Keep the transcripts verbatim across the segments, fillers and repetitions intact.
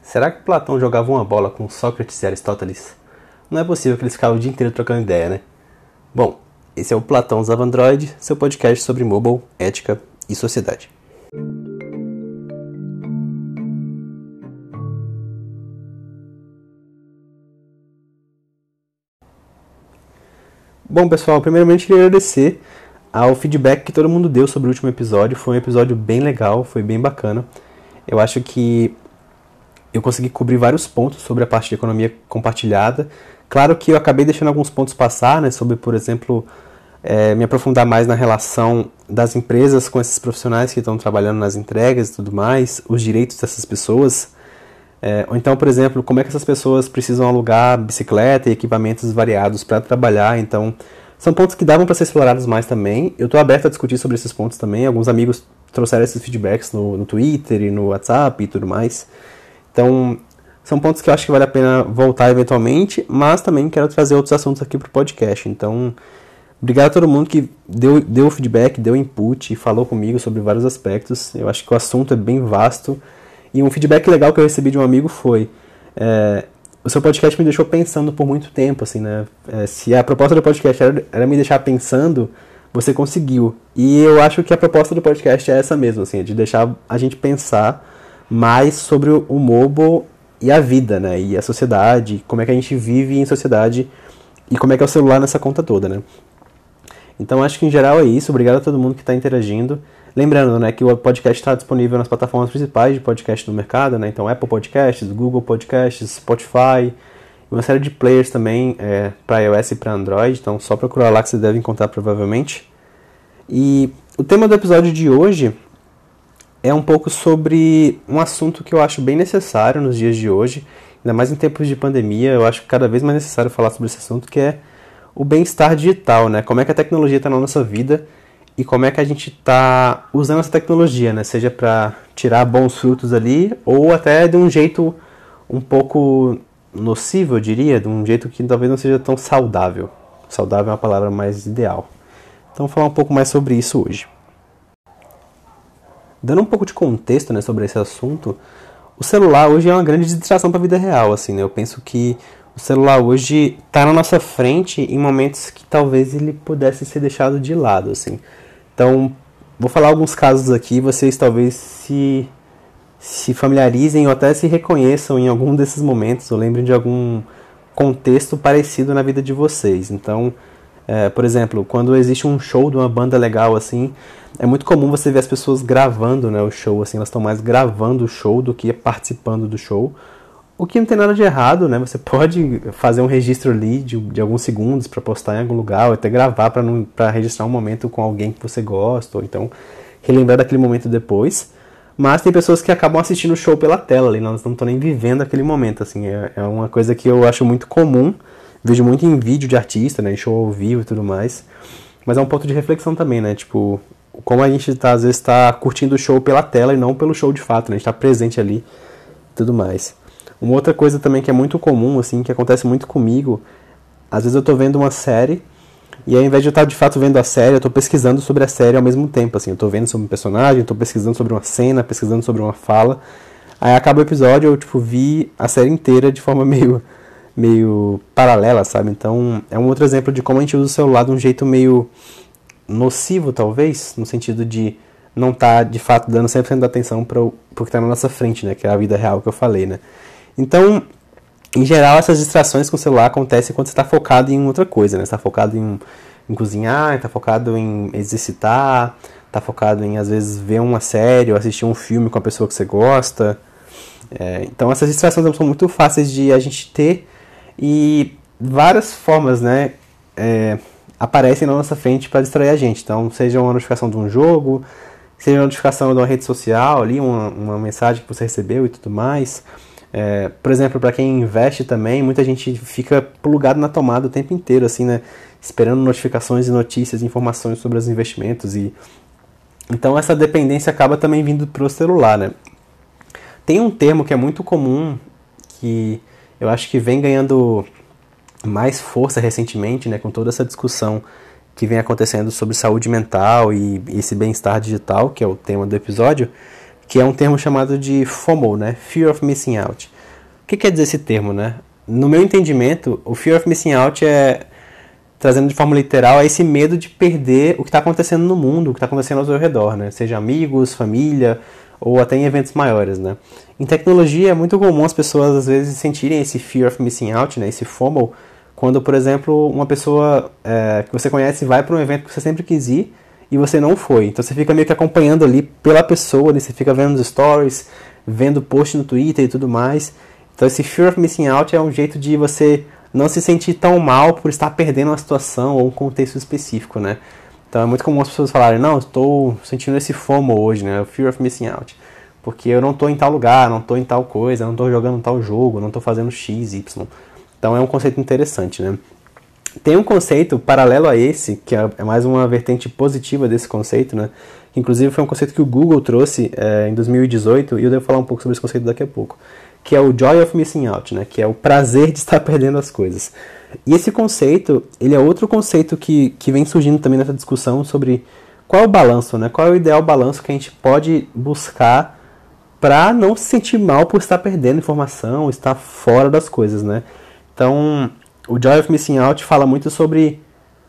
Será que Platão jogava uma bola com Sócrates e Aristóteles? Não é possível que eles ficavam o dia inteiro trocando ideia, né? Bom, esse é o Platão usava Android, seu podcast sobre mobile, ética e sociedade. Bom, pessoal, primeiramente queria agradecer ao feedback que todo mundo deu sobre o último episódio. Foi um episódio bem legal, foi bem bacana. Eu acho que eu consegui cobrir vários pontos sobre a parte de economia compartilhada. Claro que eu acabei deixando alguns pontos passar, né, sobre, por exemplo, é, me aprofundar mais na relação das empresas com esses profissionais que estão trabalhando nas entregas e tudo mais, os direitos dessas pessoas. É, ou então, por exemplo, como é que essas pessoas precisam alugar bicicleta e equipamentos variados para trabalhar. Então, são pontos que davam para ser explorados mais também. Eu estou aberto a discutir sobre esses pontos também. Alguns amigos trouxeram esses feedbacks no, no Twitter e no WhatsApp e tudo mais. Então, são pontos que eu acho que vale a pena voltar eventualmente, mas também quero trazer outros assuntos aqui para o podcast. Então, obrigado a todo mundo que deu, deu feedback, deu input e falou comigo sobre vários aspectos. Eu acho que o assunto é bem vasto. E um feedback legal que eu recebi de um amigo foi... É, o seu podcast me deixou pensando por muito tempo, assim, né? É, se a proposta do podcast era, era me deixar pensando, você conseguiu. E eu acho que a proposta do podcast é essa mesmo, assim, de deixar a gente pensar mais sobre o mobile e a vida, né? E a sociedade, como é que a gente vive em sociedade e como é que é o celular nessa conta toda, né? Então acho que em geral é isso. Obrigado a todo mundo que está interagindo. Lembrando, né, que o podcast está disponível nas plataformas principais de podcast do mercado, né? Então Apple Podcasts, Google Podcasts, Spotify, e uma série de players também é, para iOS e para Android. Então só procurar lá que você deve encontrar provavelmente. E o tema do episódio de hoje é um pouco sobre um assunto que eu acho bem necessário nos dias de hoje, ainda mais em tempos de pandemia. Eu acho que cada vez mais necessário falar sobre esse assunto, que é o bem-estar digital, né? Como é que a tecnologia está na nossa vida e como é que a gente está usando essa tecnologia, né? Seja para tirar bons frutos ali ou até de um jeito um pouco nocivo, eu diria, de um jeito que talvez não seja tão saudável. Saudável é uma palavra mais ideal. Então vou falar um pouco mais sobre isso hoje. Dando um pouco de contexto, né, sobre esse assunto, o celular hoje é uma grande distração para a vida real, assim, né? Eu penso que o celular hoje está na nossa frente em momentos que talvez ele pudesse ser deixado de lado, assim. Então, vou falar alguns casos aqui, vocês talvez se, se familiarizem ou até se reconheçam em algum desses momentos, ou lembrem de algum contexto parecido na vida de vocês. Então, é, por exemplo, quando existe um show de uma banda legal, assim, é muito comum você ver as pessoas gravando, né, o show, assim, elas estão mais gravando o show do que participando do show. O que não tem nada de errado, né? Você pode fazer um registro ali de, de alguns segundos para postar em algum lugar, ou até gravar para registrar um momento com alguém que você gosta, ou então relembrar daquele momento depois. Mas tem pessoas que acabam assistindo o show pela tela ali, elas não estão nem vivendo aquele momento, assim. É, é uma coisa que eu acho muito comum, vejo muito em vídeo de artista, né? Em show ao vivo e tudo mais. Mas é um ponto de reflexão também, né? Tipo, como a gente tá, às vezes está curtindo o show pela tela e não pelo show de fato, né? A gente está presente ali e tudo mais. Uma outra coisa também que é muito comum, assim, que acontece muito comigo, às vezes eu tô vendo uma série, e ao invés de eu estar de fato vendo a série, eu tô pesquisando sobre a série ao mesmo tempo, assim, eu tô vendo sobre um personagem, tô pesquisando sobre uma cena, pesquisando sobre uma fala, aí acaba o episódio, eu, tipo, vi a série inteira de forma meio, meio paralela, sabe? Então, é um outro exemplo de como a gente usa o celular de um jeito meio nocivo, talvez, no sentido de não estar, de fato, dando cem por cento da atenção para o que está na nossa frente, né, que é a vida real que eu falei, né? Então, em geral, essas distrações com o celular acontecem quando você está focado em outra coisa, né? Você está focado em, em cozinhar, está focado em exercitar, está focado em, às vezes, ver uma série ou assistir um filme com a pessoa que você gosta. É, então, essas distrações são muito fáceis de a gente ter e várias formas, né, é, aparecem na nossa frente para distrair a gente. Então, seja uma notificação de um jogo, seja uma notificação de uma rede social, ali, uma, uma mensagem que você recebeu e tudo mais. É, por exemplo, para quem investe também, muita gente fica plugado na tomada o tempo inteiro, assim, né, esperando notificações e notícias, informações sobre os investimentos. E então essa dependência acaba também vindo para o celular, né? Tem um termo que é muito comum, que eu acho que vem ganhando mais força recentemente, né, com toda essa discussão que vem acontecendo sobre saúde mental e, e esse bem-estar digital, que é o tema do episódio, que é um termo chamado de FOMO, né? Fear of Missing Out. O que quer dizer esse termo, né? No meu entendimento, o Fear of Missing Out é, trazendo de forma literal, é esse medo de perder o que está acontecendo no mundo, o que está acontecendo ao seu redor, né? Seja amigos, família, ou até em eventos maiores, né? Em tecnologia é muito comum as pessoas às vezes sentirem esse Fear of Missing Out, né? Esse FOMO, quando, por exemplo, uma pessoa é, que você conhece vai para um evento que você sempre quis ir e você não foi. Então você fica meio que acompanhando ali pela pessoa, né? Você fica vendo os stories, vendo post no Twitter e tudo mais. Então esse Fear of Missing Out é um jeito de você não se sentir tão mal por estar perdendo uma situação ou um contexto específico, né? Então é muito comum as pessoas falarem, não, estou sentindo esse FOMO hoje, né? O Fear of Missing Out. Porque eu não estou em tal lugar, não estou em tal coisa, não estou jogando tal jogo, não estou fazendo X, Y. Então é um conceito interessante, né? Tem um conceito paralelo a esse, que é mais uma vertente positiva desse conceito, né? Que inclusive foi um conceito que o Google trouxe é, em dois mil e dezoito, e eu devo falar um pouco sobre esse conceito daqui a pouco, que é o Joy of Missing Out, né? Que é o prazer de estar perdendo as coisas. E esse conceito, ele é outro conceito que, que vem surgindo também nessa discussão sobre qual é o balanço, né? Qual é o ideal balanço que a gente pode buscar para não se sentir mal por estar perdendo informação, estar fora das coisas, né? Então, o Joy of Missing Out fala muito sobre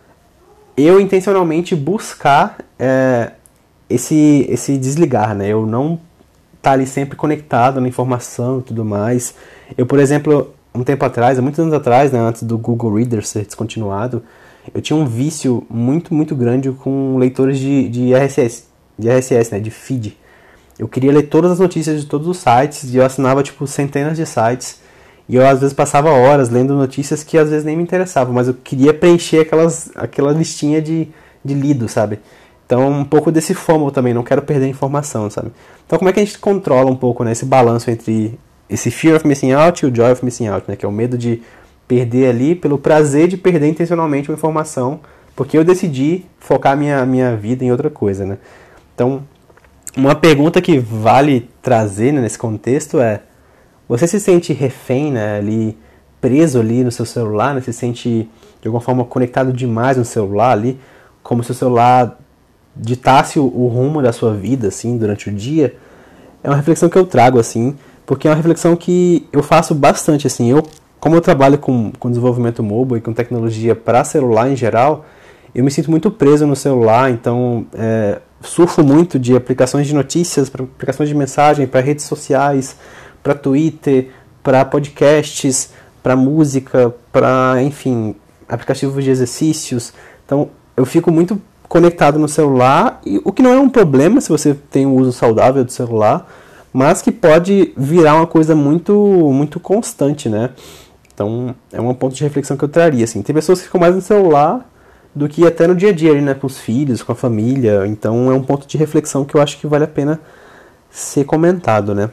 eu intencionalmente buscar é, esse, esse desligar, né? Eu não estar ali sempre conectado na informação e tudo mais. Eu, por exemplo, um tempo atrás, há muitos anos atrás, né, antes do Google Reader ser descontinuado, eu tinha um vício muito, muito grande com leitores de, de R S S, de R S S, né, de feed. Eu queria ler todas as notícias de todos os sites e eu assinava, tipo, centenas de sites. E eu, às vezes, passava horas lendo notícias que, às vezes, nem me interessavam, mas eu queria preencher aquelas, aquela listinha de, de lido, sabe? Então, um pouco desse FOMO também, não quero perder informação, sabe? Então, como é que a gente controla um pouco, né, esse balanço entre esse Fear of Missing Out e o Joy of Missing Out, né? Que é o medo de perder ali pelo prazer de perder intencionalmente uma informação, porque eu decidi focar minha, minha vida em outra coisa, né? Então, uma pergunta que vale trazer, né, nesse contexto é: você se sente refém, né, ali, preso ali no seu celular, né? Se sente de alguma forma conectado demais no celular ali, como se o celular ditasse o, o rumo da sua vida, assim, durante o dia? É uma reflexão que eu trago, assim, porque é uma reflexão que eu faço bastante, assim. Eu, como eu trabalho com, com desenvolvimento mobile e com tecnologia para celular em geral, eu me sinto muito preso no celular, então é, surfo muito de aplicações de notícias, para aplicações de mensagem, para redes sociais, para Twitter, para podcasts, para música, para, enfim, aplicativos de exercícios. Então, eu fico muito conectado no celular, e o que não é um problema se você tem um uso saudável do celular, mas que pode virar uma coisa muito, muito constante, né? Então, é um ponto de reflexão que eu traria, assim. Tem pessoas que ficam mais no celular do que até no dia a dia, ali, né? Com os filhos, com a família. Então, é um ponto de reflexão que eu acho que vale a pena ser comentado, né?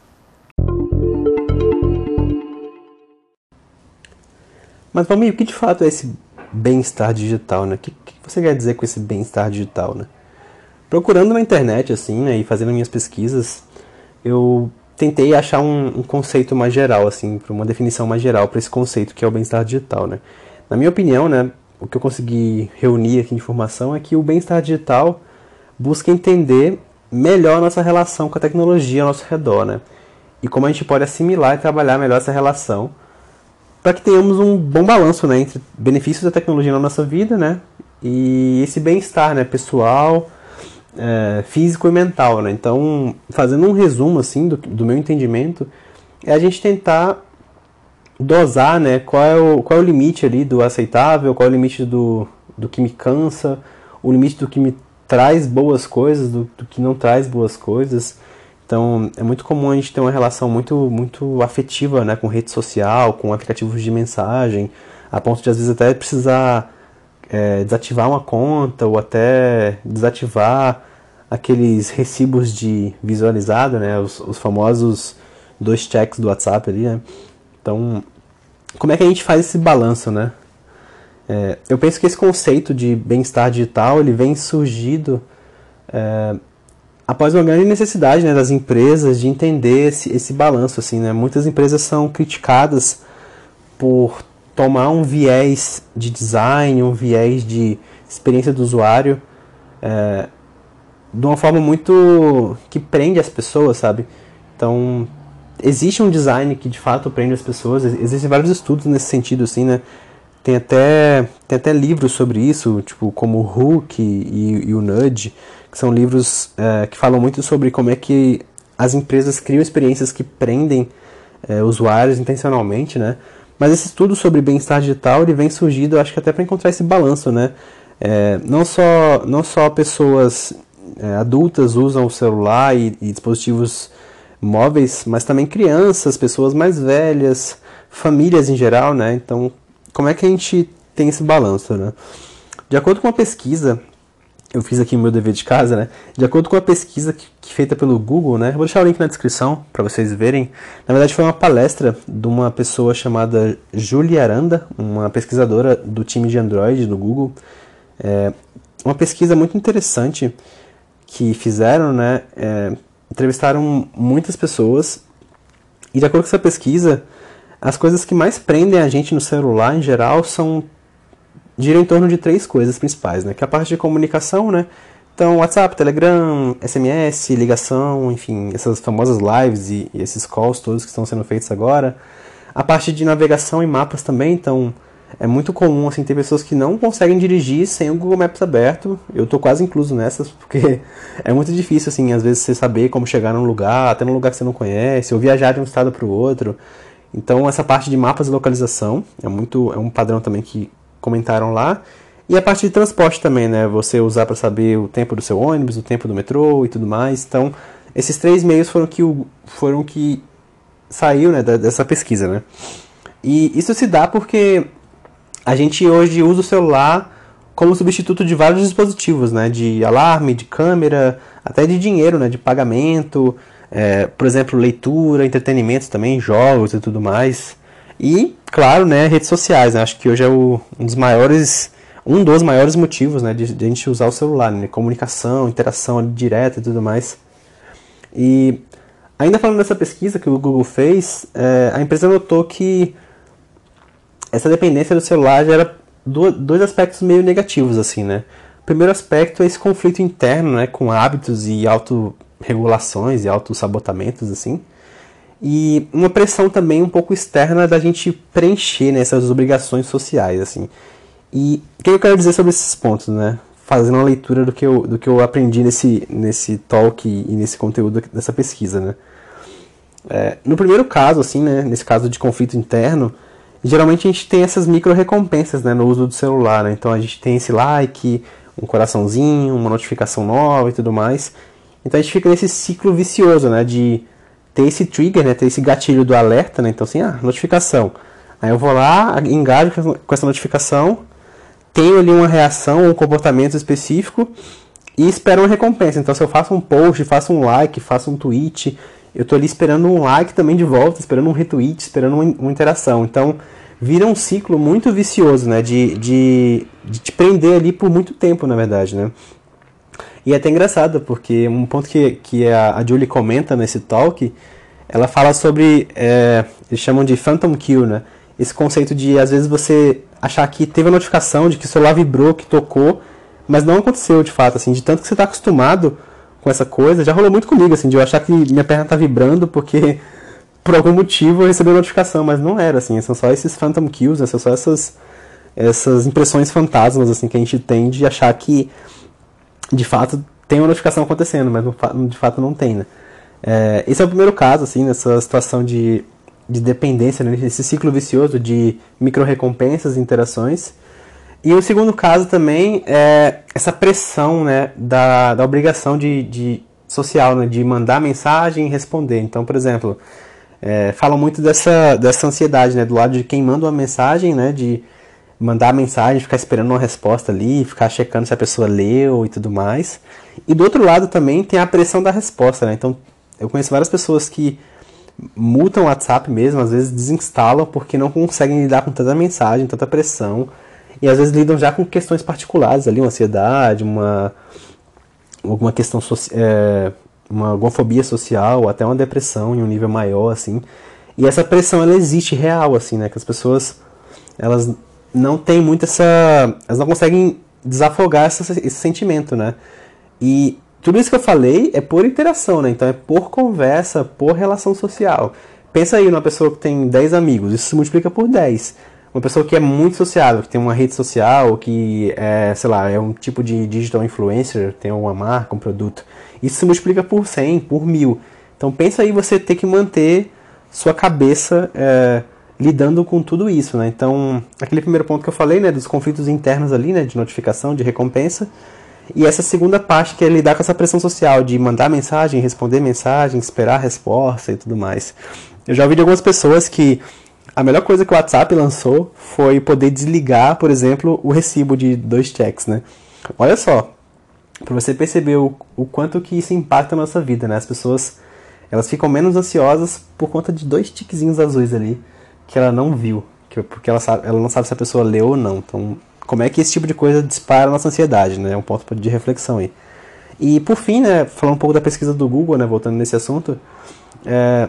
Mas, Valmir, o que de fato é esse bem-estar digital, né? O que, que você quer dizer com esse bem-estar digital, né? Procurando na internet, assim, né, e fazendo minhas pesquisas, eu tentei achar um, um conceito mais geral, assim, para uma definição mais geral para esse conceito que é o bem-estar digital, né? Na minha opinião, né, o que eu consegui reunir aqui de informação é que o bem-estar digital busca entender melhor a nossa relação com a tecnologia ao nosso redor, né? E como a gente pode assimilar e trabalhar melhor essa relação para que tenhamos um bom balanço, né, entre benefícios da tecnologia na nossa vida, né, e esse bem-estar, né, pessoal, é, físico e mental, né. Então, fazendo um resumo assim do, do meu entendimento, é a gente tentar dosar, né, qual é o, qual é o limite ali do aceitável, qual é o limite do, do que me cansa, o limite do que me traz boas coisas, do, do que não traz boas coisas. Então, é muito comum a gente ter uma relação muito, muito afetiva, né, com rede social, com aplicativos de mensagem, a ponto de, às vezes, até precisar é, desativar uma conta ou até desativar aqueles recibos de visualizado, né, os, os famosos dois checks do WhatsApp ali, né. Então, como é que a gente faz esse balanço, né? É, eu penso que esse conceito de bem-estar digital, ele vem surgido É, após uma grande necessidade, né, das empresas de entender esse, esse balanço, assim, né? Muitas empresas são criticadas por tomar um viés de design, um viés de experiência do usuário, é, de uma forma muito que prende as pessoas, sabe? Então, existe um design que de fato prende as pessoas. Existem vários estudos nesse sentido, assim, né? Tem até, tem até livros sobre isso, tipo, como o Hook e, e o Nudge, que são livros é, que falam muito sobre como é que as empresas criam experiências que prendem é, usuários intencionalmente, né? Mas esse estudo sobre bem-estar digital, ele vem surgindo, acho que até para encontrar esse balanço, né? É, não só, não só pessoas é, adultas usam o celular e, e dispositivos móveis, mas também crianças, pessoas mais velhas, famílias em geral, né? Então, como é que a gente tem esse balanço, né? De acordo com uma pesquisa, eu fiz aqui o meu dever de casa, né? De acordo com uma pesquisa que, que feita pelo Google, né? Eu vou deixar o link na descrição para vocês verem. Na verdade, foi uma palestra de uma pessoa chamada Julia Aranda, uma pesquisadora do time de Android do Google. É uma pesquisa muito interessante que fizeram, né? É, entrevistaram muitas pessoas e, de acordo com essa pesquisa, as coisas que mais prendem a gente no celular, em geral, são giram em torno de três coisas principais, né? Que é a parte de comunicação, né? Então, WhatsApp, Telegram, S M S, ligação, enfim, essas famosas lives e, e esses calls todos que estão sendo feitos agora. A parte de navegação e mapas também, então é muito comum, assim, ter pessoas que não conseguem dirigir sem o Google Maps aberto. Eu tô quase incluso nessas, porque é muito difícil, assim, às vezes você saber como chegar num lugar, até num lugar que você não conhece, ou viajar de um estado para o outro. Então, essa parte de mapas e localização é, muito, é um padrão também que comentaram lá. E a parte de transporte também, né? Você usar para saber o tempo do seu ônibus, o tempo do metrô e tudo mais. Então, esses três meios foram que, o, foram que saiu, né, dessa pesquisa, né? E isso se dá porque a gente hoje usa o celular como substituto de vários dispositivos, né? De alarme, de câmera, até de dinheiro, né? De pagamento, é, por exemplo, leitura, entretenimento também, jogos e tudo mais. E, claro, né, redes sociais, né? Acho que hoje é o, um dos maiores, um dos maiores motivos, né, de, de a gente usar o celular, né? Comunicação, interação direta e tudo mais. E ainda falando dessa pesquisa que o Google fez, é, a empresa notou que essa dependência do celular gera do, dois aspectos meio negativos, assim, né? O primeiro aspecto é esse conflito interno, né, com hábitos e autorregulações e autossabotamentos, assim. E uma pressão também um pouco externa da gente preencher, né, essas obrigações sociais, assim. E o que eu quero dizer sobre esses pontos, né? Fazendo uma leitura do que eu, do que eu aprendi nesse, nesse talk e nesse conteúdo dessa pesquisa, né? É, no primeiro caso, assim, né, nesse caso de conflito interno, geralmente a gente tem essas micro recompensas, né, no uso do celular, né? Então a gente tem esse like, um coraçãozinho, uma notificação nova e tudo mais. Então a gente fica nesse ciclo vicioso, né, de ter esse trigger, né, ter esse gatilho do alerta, né? Então assim, ah, notificação. Aí eu vou lá, engajo com essa notificação, tenho ali uma reação, um comportamento específico e espero uma recompensa. Então se eu faço um post, faço um like, faço um tweet, eu tô ali esperando um like também de volta, esperando um retweet, esperando uma, uma interação. Então vira um ciclo muito vicioso, né, de, de, de te prender ali por muito tempo, na verdade, né. E é até engraçado, porque um ponto que, que a, a Julie comenta nesse talk, ela fala sobre, é, eles chamam de phantom kill, né? Esse conceito de, às vezes, você achar que teve a notificação de que o celular vibrou, que tocou, mas não aconteceu, de fato, assim, de tanto que você está acostumado com essa coisa. Já rolou muito comigo, assim, de eu achar que minha perna tá vibrando porque, por algum motivo, eu recebi a notificação, mas não era, assim, são só esses phantom kills, né? São só essas, essas impressões fantasmas, assim, que a gente tem de achar que de fato tem uma notificação acontecendo, mas de fato não tem, né? É, esse é o primeiro caso, assim, nessa situação de, de dependência, né? Nesse ciclo vicioso de micro-recompensas e interações. E o segundo caso também é essa pressão, né, da, da obrigação de, de social, né, de mandar mensagem e responder. Então, por exemplo, é, falam muito dessa, dessa ansiedade, né, do lado de quem manda uma mensagem, né, de mandar a mensagem, ficar esperando uma resposta ali, ficar checando se a pessoa leu e tudo mais. E do outro lado também tem a pressão da resposta, né? Então, eu conheço várias pessoas que mutam o WhatsApp mesmo, às vezes desinstalam porque não conseguem lidar com tanta mensagem, tanta pressão. E às vezes lidam já com questões particulares ali, uma ansiedade, uma alguma questão social, é, uma gomofobia social, ou até uma depressão em um nível maior, assim. E essa pressão, ela existe real, assim, né? Que as pessoas, elas não tem muito essa... Elas não conseguem desafogar essa, esse sentimento, né? E tudo isso que eu falei é por interação, né? Então é por conversa, por relação social. Pensa aí numa pessoa que tem dez amigos, isso se multiplica por dez. Uma pessoa que é muito sociável, que tem uma rede social, que é, sei lá, é um tipo de digital influencer, tem uma marca, um produto. Isso se multiplica por cem, por mil. Então pensa aí você ter que manter sua cabeça é, lidando com tudo isso, né? Então, aquele primeiro ponto que eu falei, né, dos conflitos internos ali, né, de notificação, de recompensa. E essa segunda parte que é lidar com essa pressão social, de mandar mensagem, responder mensagem, esperar a resposta e tudo mais. Eu já ouvi de algumas pessoas que a melhor coisa que o WhatsApp lançou foi poder desligar, por exemplo, o recibo de dois cheques, né? Olha só, para você perceber o, o quanto que isso impacta a nossa vida, né? As pessoas, elas ficam menos ansiosas por conta de dois tiquezinhos azuis ali que ela não viu, que, porque ela, sabe, ela não sabe se a pessoa leu ou não. Então, como é que esse tipo de coisa dispara a nossa ansiedade, né? É um ponto de reflexão aí. E por fim, né, falando um pouco da pesquisa do Google, né, voltando nesse assunto, é,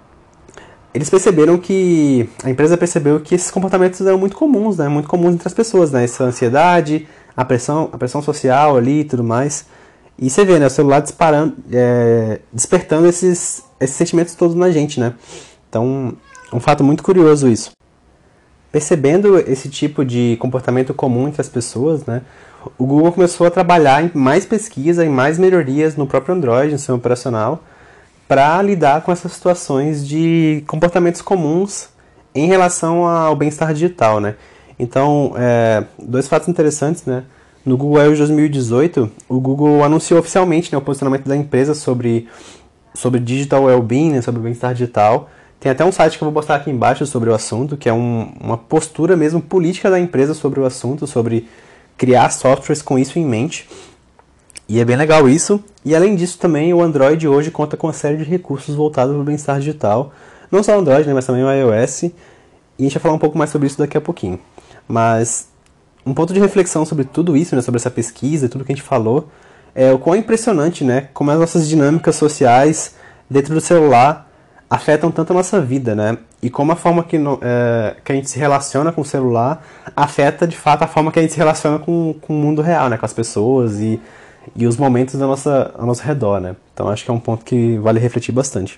eles perceberam que, a empresa percebeu que esses comportamentos eram muito comuns, né, muito comuns entre as pessoas, né, essa ansiedade, a pressão, a pressão social ali e tudo mais. E você vê, né, o celular disparando, é, despertando esses, esses sentimentos todos na gente, né. Então, é um fato muito curioso isso. Percebendo esse tipo de comportamento comum entre as pessoas, né, o Google começou a trabalhar em mais pesquisa, em mais melhorias no próprio Android, no sistema operacional, para lidar com essas situações de comportamentos comuns em relação ao bem-estar digital, né? Então, é, dois fatos interessantes, né? No Google I O de dois mil e dezoito, o Google anunciou oficialmente, né, o posicionamento da empresa sobre, sobre digital well-being, né, sobre o bem-estar digital. Tem até um site que eu vou postar aqui embaixo sobre o assunto, que é um, uma postura mesmo política da empresa sobre o assunto, sobre criar softwares com isso em mente. E é bem legal isso. E além disso também o Android hoje conta com uma série de recursos voltados para o bem-estar digital. Não só o Android, né, mas também o iOS. E a gente vai falar um pouco mais sobre isso daqui a pouquinho. Mas um ponto de reflexão sobre tudo isso, né, sobre essa pesquisa e tudo que a gente falou, é o quão impressionante, né, como as nossas dinâmicas sociais dentro do celular afetam tanto a nossa vida, né? E como a forma que, no, é, que a gente se relaciona com o celular afeta, de fato, a forma que a gente se relaciona com, com o mundo real, né? Com as pessoas e, e os momentos da nossa, ao nosso redor, né? Então acho que é um ponto que vale refletir bastante.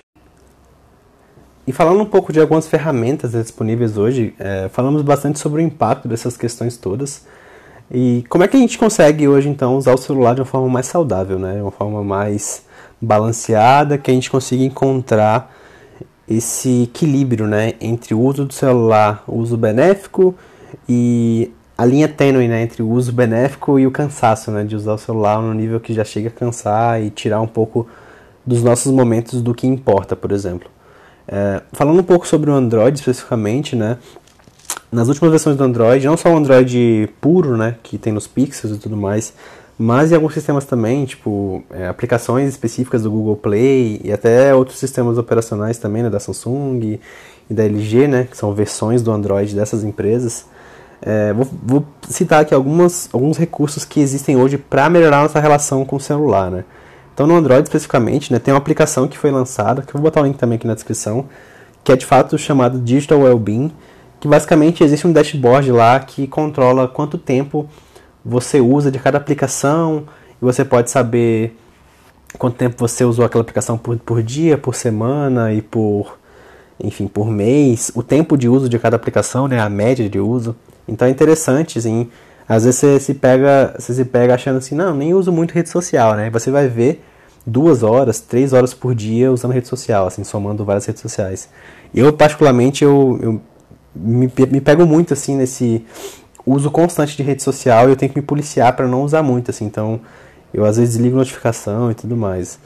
E falando um pouco de algumas ferramentas disponíveis hoje, é, falamos bastante sobre o impacto dessas questões todas. E como é que a gente consegue hoje, então, usar o celular de uma forma mais saudável, né? De uma forma mais balanceada, que a gente consiga encontrar esse equilíbrio, né, entre o uso do celular, o uso benéfico e a linha tênue, né, entre o uso benéfico e o cansaço, né, de usar o celular no nível que já chega a cansar e tirar um pouco dos nossos momentos do que importa, por exemplo. É, falando um pouco sobre o Android especificamente, né, nas últimas versões do Android, não só o Android puro, né, que tem nos Pixels e tudo mais, mas em alguns sistemas também, tipo é, aplicações específicas do Google Play e até outros sistemas operacionais também, né, da Samsung e da L G, né, que são versões do Android dessas empresas. É, vou, vou citar aqui algumas, alguns recursos que existem hoje para melhorar nossa relação com o celular, né. Então no Android especificamente, né, tem uma aplicação que foi lançada, que eu vou botar o link também aqui na descrição, que é de fato chamado Digital Wellbeing, que basicamente existe um dashboard lá que controla quanto tempo você usa de cada aplicação, e você pode saber quanto tempo você usou aquela aplicação por, por dia, por semana e por, enfim, por mês, o tempo de uso de cada aplicação, né, a média de uso. Então é interessante, assim, às vezes você se pega, você se pega achando assim, não, nem uso muito rede social, né, você vai ver duas horas, três horas por dia usando rede social, assim, somando várias redes sociais. Eu, particularmente, eu, eu me, me pego muito, assim, nesse uso constante de rede social e eu tenho que me policiar para não usar muito, assim, então eu às vezes desligo notificação e tudo mais.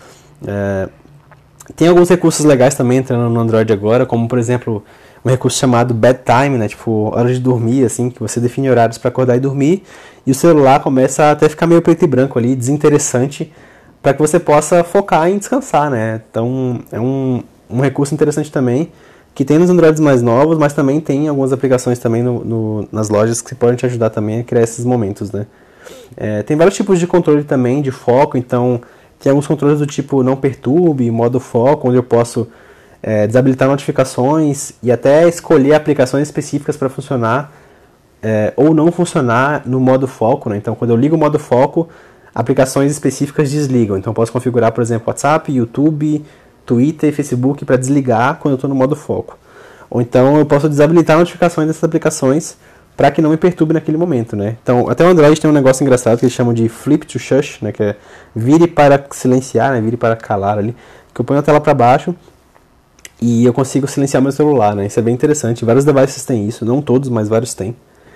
É, tem alguns recursos legais também entrando no Android agora, como por exemplo um recurso chamado Bedtime, né, tipo hora de dormir, assim, que você define horários para acordar e dormir e o celular começa a até ficar meio preto e branco ali, desinteressante, para que você possa focar em descansar, né. Então é um, um recurso interessante também, que tem nos Androids mais novos, mas também tem algumas aplicações também no, no, nas lojas que podem te ajudar também a criar esses momentos, né? É, tem vários tipos de controle também, de foco, então tem alguns controles do tipo não perturbe, modo foco, onde eu posso é, desabilitar notificações e até escolher aplicações específicas para funcionar é, ou não funcionar no modo foco, né? Então quando eu ligo o modo foco, aplicações específicas desligam. Então eu posso configurar, por exemplo, WhatsApp, YouTube, Twitter e Facebook para desligar quando eu estou no modo foco. Ou então eu posso desabilitar notificações dessas aplicações para que não me perturbe naquele momento, né? Então, até o Android tem um negócio engraçado que eles chamam de flip to shush, né? Que é vire para silenciar, né? Vire para calar ali. Que eu ponho a tela para baixo e eu consigo silenciar meu celular, né? Isso é bem interessante. Vários devices têm isso, não todos, mas vários têm.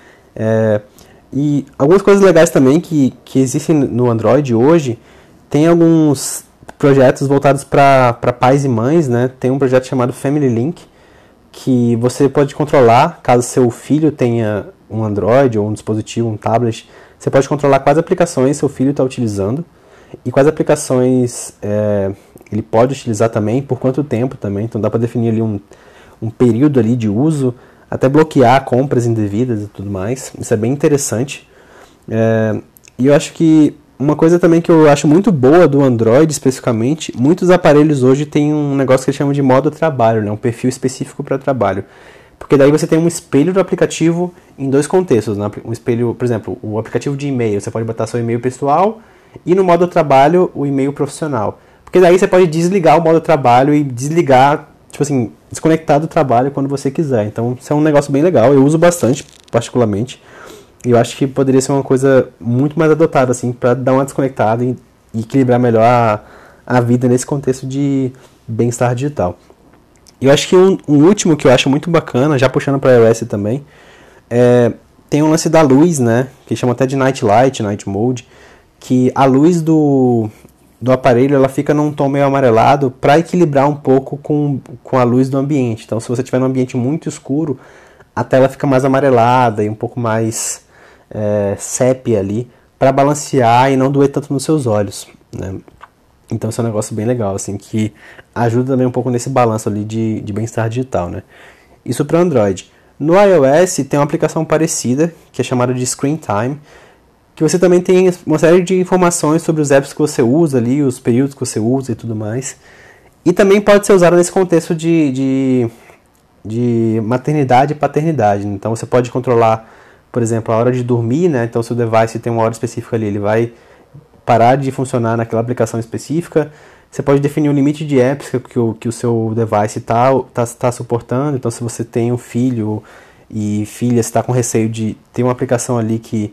É, e algumas coisas legais também que, que existem no Android hoje, tem alguns projetos voltados para pais e mães, né? Tem um projeto chamado Family Link, que você pode controlar, caso seu filho tenha um Android ou um dispositivo, um tablet, você pode controlar quais aplicações seu filho está utilizando e quais aplicações é, ele pode utilizar também, por quanto tempo também. Então dá para definir ali um, um período ali de uso, até bloquear compras indevidas e tudo mais. Isso é bem interessante. É, e eu acho que uma coisa também que eu acho muito boa do Android especificamente, muitos aparelhos hoje têm um negócio que eles chamam de modo trabalho, né? Um perfil específico para trabalho. Porque daí você tem um espelho do aplicativo em dois contextos, né? Um espelho, por exemplo, o aplicativo de e-mail, você pode botar seu e-mail pessoal e no modo trabalho o e-mail profissional. Porque daí você pode desligar o modo trabalho e desligar, tipo assim, desconectar do trabalho quando você quiser. Então isso é um negócio bem legal, eu uso bastante, particularmente. E eu acho que poderia ser uma coisa muito mais adotada, assim, para dar uma desconectada e, e equilibrar melhor a, a vida nesse contexto de bem-estar digital. E eu acho que um, um último que eu acho muito bacana, já puxando para iOS também, é, tem um lance da luz, né, que chama até de Night Light, Night Mode, que a luz do, do aparelho ela fica num tom meio amarelado para equilibrar um pouco com, com a luz do ambiente. Então, se você estiver num ambiente muito escuro, a tela fica mais amarelada e um pouco mais É, sépia ali, para balancear e não doer tanto nos seus olhos, né? Então isso é um negócio bem legal, assim, que ajuda também um pouco nesse balanço ali de, de bem-estar digital, né? Isso para Android. No iOS tem uma aplicação parecida, que é chamada de Screen Time, que você também tem uma série de informações sobre os apps que você usa ali, os períodos que você usa e tudo mais. E também pode ser usado nesse contexto de, de, de maternidade e paternidade. Então você pode controlar, por exemplo, a hora de dormir, né? Então, se o device tem uma hora específica ali, ele vai parar de funcionar naquela aplicação específica. Você pode definir o limite de apps que, que, o, que o seu device está tá, tá suportando. Então, se você tem um filho e filha está com receio de ter uma aplicação ali que,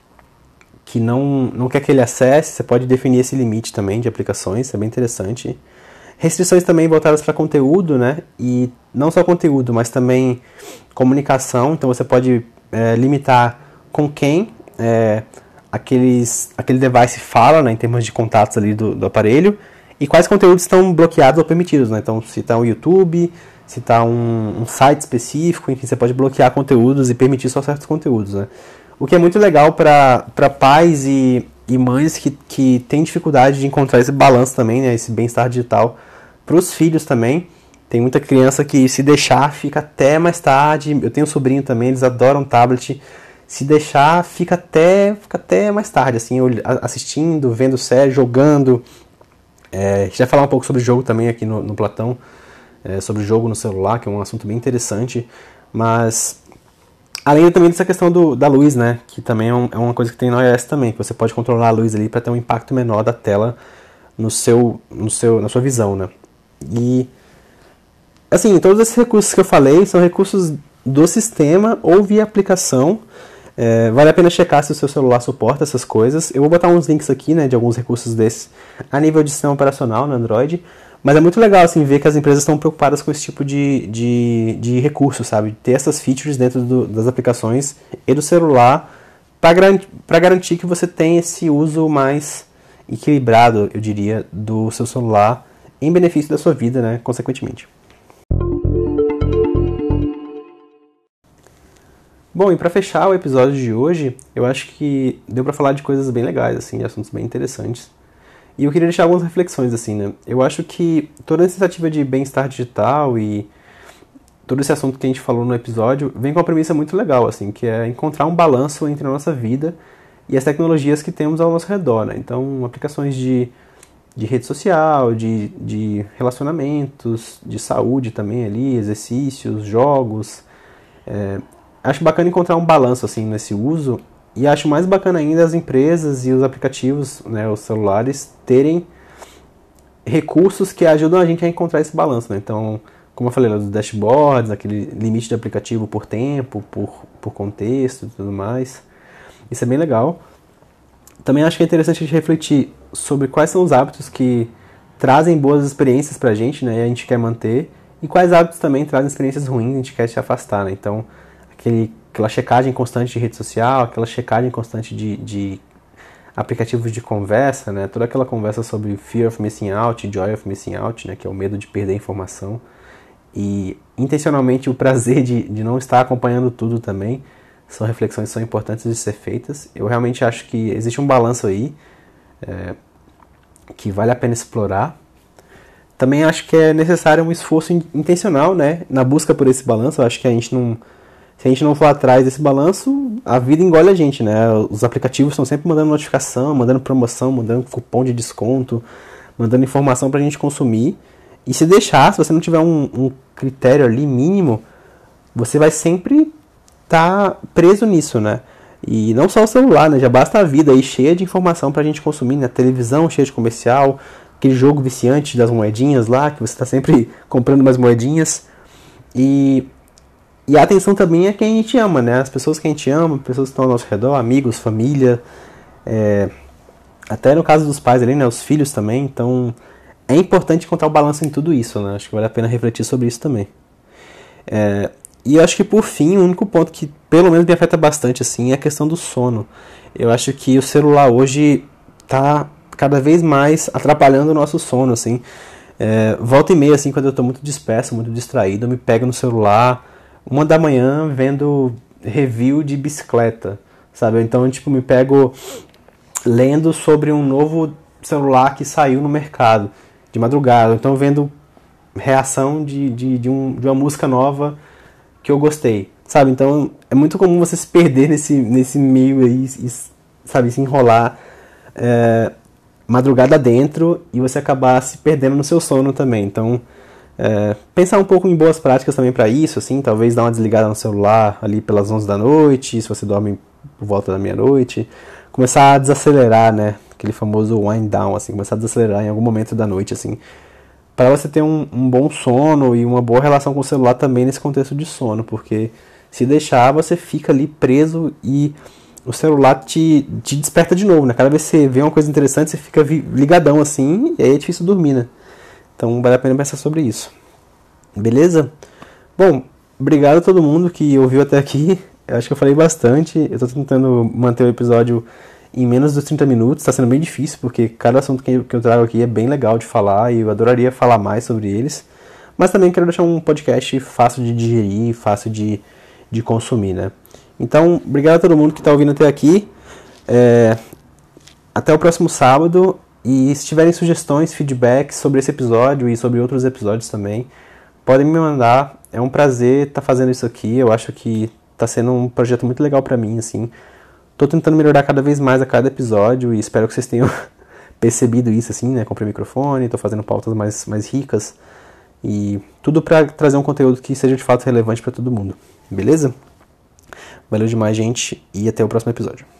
que não, não quer que ele acesse, você pode definir esse limite também de aplicações. Isso é bem interessante. Restrições também voltadas para conteúdo, né? E não só conteúdo, mas também comunicação. Então, você pode É, limitar com quem é, aqueles, aquele device fala, né, em termos de contatos ali do, do aparelho, e quais conteúdos estão bloqueados ou permitidos, né? Então, se está o YouTube, se está um, um site específico, enfim, você pode bloquear conteúdos e permitir só certos conteúdos, né? O que é muito legal para pais e, e mães que, que têm dificuldade de encontrar esse balanço também, né, esse bem-estar digital para os filhos também. Tem muita criança que, se deixar, fica até mais tarde. Eu tenho um sobrinho também, eles adoram tablet. Se deixar, fica até, fica até mais tarde, assim, assistindo, vendo série, jogando. É, a gente vai falar um pouco sobre jogo também aqui no, no Platão, é, sobre jogo no celular, que é um assunto bem interessante. Mas, além também dessa questão do, da luz, né, que também é, um, é uma coisa que tem no iOS também, que você pode controlar a luz ali para ter um impacto menor da tela no seu, no seu, na sua visão, né. E assim, todos esses recursos que eu falei são recursos do sistema ou via aplicação. É, vale a pena checar se o seu celular suporta essas coisas. Eu vou botar uns links aqui, né, de alguns recursos desses a nível de sistema operacional no Android. Mas é muito legal, assim, ver que as empresas estão preocupadas com esse tipo de, de, de recurso, sabe? Ter essas features dentro do, das aplicações e do celular para garantir, para garantir que você tem esse uso mais equilibrado, eu diria, do seu celular em benefício da sua vida, né, consequentemente. Bom, e para fechar o episódio de hoje, eu acho que deu para falar de coisas bem legais, assim, de assuntos bem interessantes. E eu queria deixar algumas reflexões, assim, né? Eu acho que toda essa iniciativa de bem-estar digital e todo esse assunto que a gente falou no episódio vem com uma premissa muito legal, assim, que é encontrar um balanço entre a nossa vida e as tecnologias que temos ao nosso redor, né? Então, aplicações de, de rede social, de, de relacionamentos, de saúde também ali, exercícios, jogos. É, acho bacana encontrar um balanço, assim, nesse uso e acho mais bacana ainda as empresas e os aplicativos, né, os celulares, terem recursos que ajudam a gente a encontrar esse balanço, né? Então, como eu falei, os dashboards, aquele limite de aplicativo por tempo, por, por contexto e tudo mais. Isso é bem legal. Também acho que é interessante a gente refletir sobre quais são os hábitos que trazem boas experiências pra gente, né, e a gente quer manter, e quais hábitos também trazem experiências ruins e a gente quer se afastar, né? Então, aquele, aquela checagem constante de rede social, aquela checagem constante de, de aplicativos de conversa, né? Toda aquela conversa sobre fear of missing out, joy of missing out, né? Que é o medo de perder informação. E, intencionalmente, o prazer de, de não estar acompanhando tudo também. São reflexões que são importantes de ser feitas. Eu realmente acho que existe um balanço aí, é, que vale a pena explorar. Também acho que é necessário um esforço intencional, né, na busca por esse balanço. Eu acho que a gente não, se a gente não for atrás desse balanço, a vida engole a gente, né? Os aplicativos estão sempre mandando notificação, mandando promoção, mandando cupom de desconto, mandando informação para a gente consumir. E se deixar, se você não tiver um, um critério ali mínimo, você vai sempre estar tá preso nisso, né? E não só o celular, né? Já basta a vida aí cheia de informação pra gente consumir, né? Televisão cheia de comercial, aquele jogo viciante das moedinhas lá, que você tá sempre comprando mais moedinhas. E, e a atenção também é quem a gente ama, né? As pessoas que a gente ama, pessoas que estão ao nosso redor, amigos, família, é, até no caso dos pais ali, né? Os filhos também. Então, é importante encontrar o balanço em tudo isso, né? Acho que vale a pena refletir sobre isso também. É, e eu acho que, por fim, o único ponto que pelo menos me afeta bastante assim, é a questão do sono. Eu acho que o celular hoje está cada vez mais atrapalhando o nosso sono. Assim. É, volta e meia, assim, quando eu estou muito disperso, muito distraído, eu me pego no celular, uma da manhã, vendo review de bicicleta, sabe? Então, eu, tipo, me pego lendo sobre um novo celular que saiu no mercado, de madrugada. Então, vendo reação de, de, de, um, de uma música nova que eu gostei, sabe? Então é muito comum você se perder nesse, nesse meio aí, e, sabe, se enrolar é, madrugada dentro e você acabar se perdendo no seu sono também. Então é, pensar um pouco em boas práticas também para isso, assim, talvez dar uma desligada no celular ali pelas onze da noite, se você dorme por volta da meia-noite, começar a desacelerar, né? Aquele famoso wind down, assim, começar a desacelerar em algum momento da noite, assim, para você ter um, um bom sono e uma boa relação com o celular também nesse contexto de sono, porque se deixar, você fica ali preso e o celular te, te desperta de novo, né? Cada vez que você vê uma coisa interessante, você fica ligadão assim, e aí é difícil dormir, né? Então vale a pena pensar sobre isso. Beleza? Bom, obrigado a todo mundo que ouviu até aqui. Eu acho que eu falei bastante. Eu tô tentando manter o episódio em menos dos trinta minutos. Tá sendo bem difícil, porque cada assunto que eu trago aqui é bem legal de falar e eu adoraria falar mais sobre eles. Mas também quero deixar um podcast fácil de digerir, fácil de, de consumir, né? Então, obrigado a todo mundo que tá ouvindo até aqui. É, até o próximo sábado. E se tiverem sugestões, feedbacks sobre esse episódio e sobre outros episódios também, podem me mandar. É um prazer estar fazendo isso aqui. Eu acho que tá sendo um projeto muito legal pra mim, assim. Tô tentando melhorar cada vez mais a cada episódio e espero que vocês tenham percebido isso, assim, né? Comprei microfone, tô fazendo pautas mais, mais ricas e tudo pra trazer um conteúdo que seja de fato relevante pra todo mundo. Beleza? Valeu demais, gente, e até o próximo episódio.